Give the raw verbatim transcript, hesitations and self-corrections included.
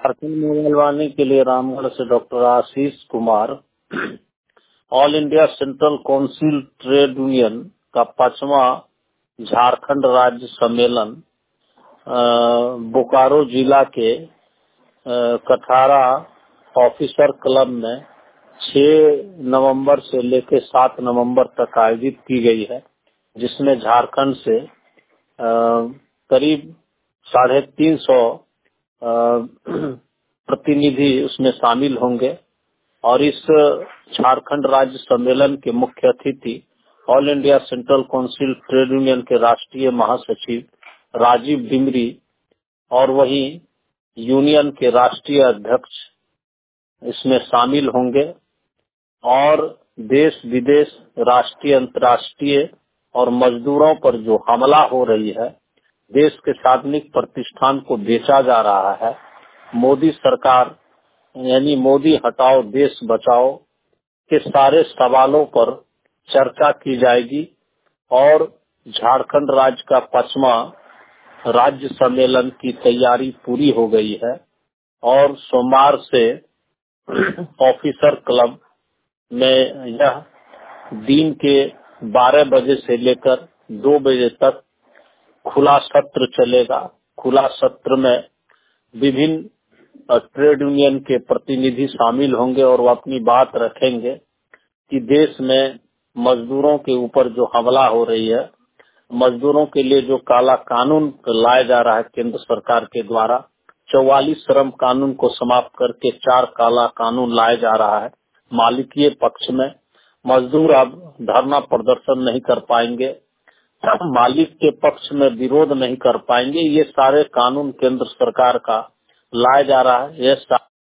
Jharkhand mobile वाणी के लिए रामगढ़ से doctor Ashish Kumar. All India central council trade union का पांचवा झारखंड राज्य सम्मेलन बोकारो जिला के कठारा ऑफिसर क्लब में छह नवंबर से लेकर सात नवंबर तक आयोजित की गई है, जिसमें झारखंड से करीब साढ़े तीन सौ प्रतिनिधि उसमें शामिल होंगे। और इस झारखंड राज्य सम्मेलन के मुख्य अतिथि all India central council trade union के राष्ट्रीय महासचिव राजीव डिमरी और वहीं यूनियन के राष्ट्रीय अध्यक्ष इसमें शामिल होंगे। और देश विदेश, राष्ट्रीय अंतर्राष्ट्रीय और मजदूरों पर जो हमला हो रही है, देश के सार्वजनिक प्रतिष्ठान को बेचा जा रहा है, मोदी सरकार यानी मोदी हटाओ देश बचाओ के सारे सवालों पर चर्चा की जाएगी। और झारखंड राज्य का पांचवा राज्य सम्मेलन की तैयारी पूरी हो गई है और सोमवार से ऑफिसर क्लब में यह दिन के बारह बजे से लेकर दो बजे तक खुला सत्र चलेगा। खुला सत्र में विभिन्न ट्रेड यूनियन के प्रतिनिधि शामिल होंगे और वो अपनी बात रखेंगे कि देश में मजदूरों के ऊपर जो हमला हो रही है, मजदूरों के लिए जो काला कानून लाया जा रहा है केंद्र सरकार के द्वारा, चौवालीस श्रम कानून को समाप्त करके चार काला कानून लाया जा रहा है। मालिकीय पक्ष में मजदूर अब धरना प्रदर्शन नहीं कर पाएंगे, मालिक के पक्ष में विरोध नहीं कर पाएंगे। ये सारे कानून केंद्र सरकार का लाया जा रहा है। यह